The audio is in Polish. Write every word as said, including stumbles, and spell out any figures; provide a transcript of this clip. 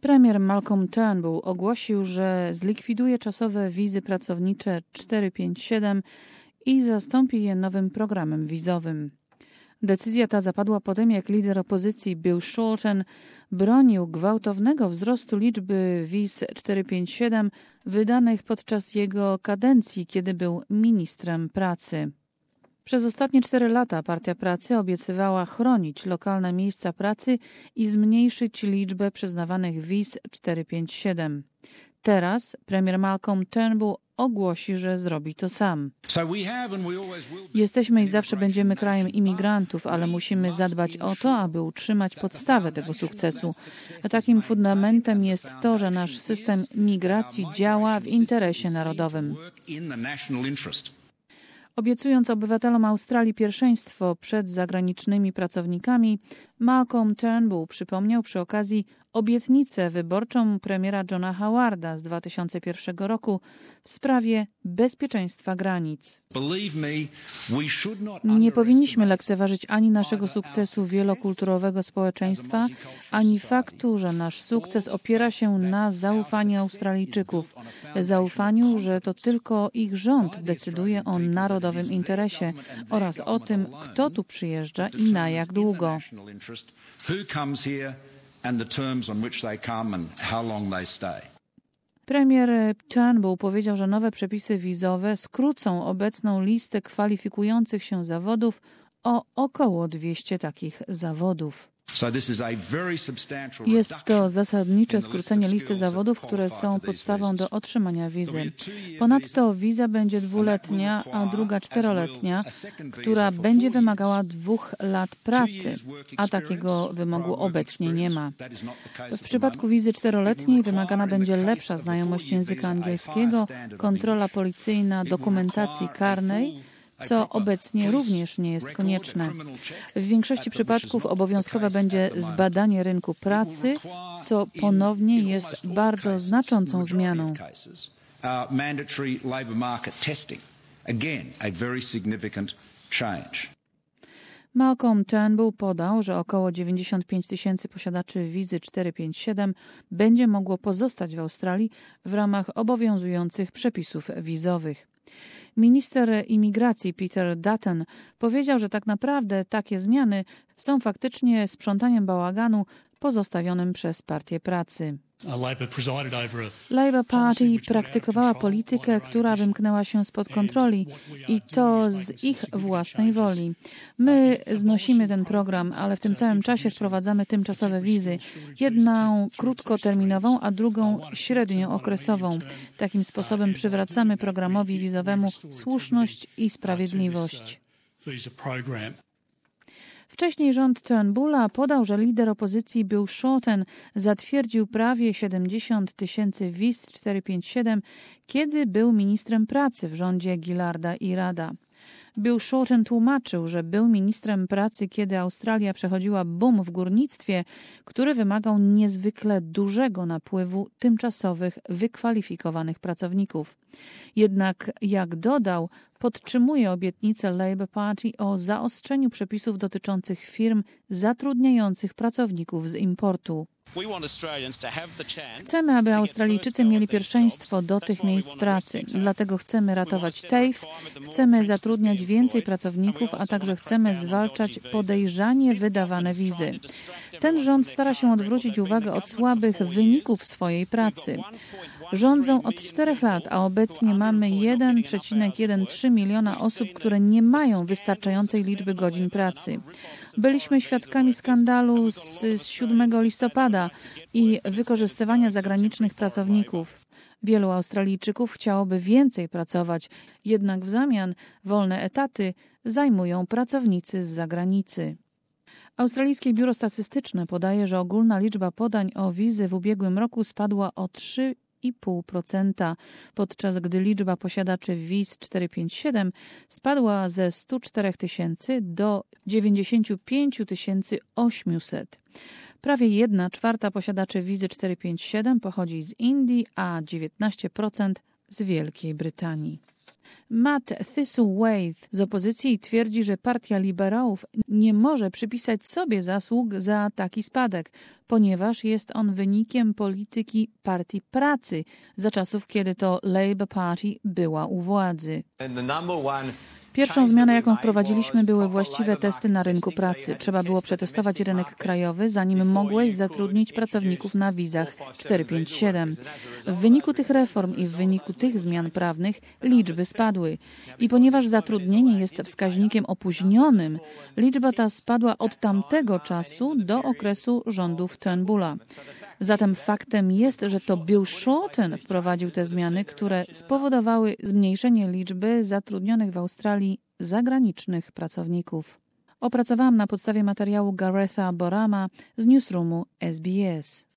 Premier Malcolm Turnbull ogłosił, że zlikwiduje czasowe wizy pracownicze czterysta pięćdziesiąt siedem i zastąpi je nowym programem wizowym. Decyzja ta zapadła po tym, jak lider opozycji Bill Shorten bronił gwałtownego wzrostu liczby wiz czterysta pięćdziesiąt siedem wydanych podczas jego kadencji, kiedy był ministrem pracy. Przez ostatnie cztery lata Partia Pracy obiecywała chronić lokalne miejsca pracy i zmniejszyć liczbę przyznawanych wiz czterysta pięćdziesiąt siedem. Teraz premier Malcolm Turnbull ogłosi, że zrobi to sam. Jesteśmy i zawsze będziemy krajem imigrantów, ale musimy zadbać o to, aby utrzymać podstawę tego sukcesu. A takim fundamentem jest to, że nasz system migracji działa w interesie narodowym. Obiecując obywatelom Australii pierwszeństwo przed zagranicznymi pracownikami, Malcolm Turnbull przypomniał przy okazji obietnicę wyborczą premiera Johna Howarda z dwa tysiące pierwszego roku w sprawie bezpieczeństwa granic. Nie powinniśmy lekceważyć ani naszego sukcesu wielokulturowego społeczeństwa, ani faktu, że nasz sukces opiera się na zaufaniu Australijczyków. Zaufaniu, że to tylko ich rząd decyduje o narodowym interesie oraz o tym, kto tu przyjeżdża i na jak długo. Premier Turnbull powiedział, że nowe przepisy wizowe skrócą obecną listę kwalifikujących się zawodów o około dwieście takich zawodów. Jest to zasadnicze skrócenie listy zawodów, które są podstawą do otrzymania wizy. Ponadto wiza będzie dwuletnia, a druga czteroletnia, która będzie wymagała dwóch lat pracy, a takiego wymogu obecnie nie ma. W przypadku wizy czteroletniej wymagana będzie lepsza znajomość języka angielskiego, kontrola policyjna dokumentacji karnej, co obecnie również nie jest konieczne. W większości przypadków obowiązkowe będzie zbadanie rynku pracy, co ponownie jest bardzo znaczącą zmianą. Malcolm Turnbull podał, że około dziewięćdziesiąt pięć tysięcy posiadaczy wizy czterysta pięćdziesiąt siedem będzie mogło pozostać w Australii w ramach obowiązujących przepisów wizowych. Minister imigracji Peter Dutton powiedział, że tak naprawdę takie zmiany są faktycznie sprzątaniem bałaganu pozostawionym przez Partię Pracy. Labour Party praktykowała politykę, która wymknęła się spod kontroli i to z ich własnej woli. My znosimy ten program, ale w tym samym czasie wprowadzamy tymczasowe wizy. Jedną krótkoterminową, a drugą średniookresową. Takim sposobem przywracamy programowi wizowemu słuszność i sprawiedliwość. Wcześniej rząd Turnbulla podał, że lider opozycji Bill Shorten zatwierdził prawie siedemdziesiąt tysięcy wiz czterysta pięćdziesiąt siedem, kiedy był ministrem pracy w rządzie Gillarda i Rada. Bill Shorten tłumaczył, że był ministrem pracy, kiedy Australia przechodziła boom w górnictwie, który wymagał niezwykle dużego napływu tymczasowych, wykwalifikowanych pracowników. Jednak, jak dodał, podtrzymuje obietnicę Labour Party o zaostrzeniu przepisów dotyczących firm zatrudniających pracowników z importu. Chcemy, aby Australijczycy mieli pierwszeństwo do tych miejsc pracy. Dlatego chcemy ratować TAFE, chcemy zatrudniać więcej pracowników, a także chcemy zwalczać podejrzanie wydawane wizy. Ten rząd stara się odwrócić uwagę od słabych wyników swojej pracy. Rządzą od czterech lat, a obecnie mamy jeden przecinek trzy miliona osób, które nie mają wystarczającej liczby godzin pracy. Byliśmy świadkami skandalu z, z siódmego listopada i wykorzystywania zagranicznych pracowników. Wielu Australijczyków chciałoby więcej pracować, jednak w zamian wolne etaty zajmują pracownicy z zagranicy. Australijskie Biuro Statystyczne podaje, że ogólna liczba podań o wizy w ubiegłym roku spadła o trzy i pół procent, podczas gdy liczba posiadaczy wiz czterysta pięćdziesiąt siedem spadła ze stu czterech tysięcy do dziewięćdziesięciu pięciu tysięcy osiemset. Prawie jedna czwarta posiadaczy wizy czterysta pięćdziesiąt siedem pochodzi z Indii, a dziewiętnaście procent z Wielkiej Brytanii. Matt Thistlethwaite z opozycji twierdzi, że partia liberałów nie może przypisać sobie zasług za taki spadek, ponieważ jest on wynikiem polityki Partii Pracy za czasów, kiedy to Labour Party była u władzy. Pierwszą zmianę, jaką wprowadziliśmy, były właściwe testy na rynku pracy. Trzeba było przetestować rynek krajowy, zanim mogłeś zatrudnić pracowników na wizach cztery pięć siedem. W wyniku tych reform i w wyniku tych zmian prawnych liczby spadły. I ponieważ zatrudnienie jest wskaźnikiem opóźnionym, liczba ta spadła od tamtego czasu do okresu rządów Turnbulla. Zatem faktem jest, że to Bill Shorten wprowadził te zmiany, które spowodowały zmniejszenie liczby zatrudnionych w Australii zagranicznych pracowników. Opracowałam na podstawie materiału Garetha Borama z Newsroomu S B S.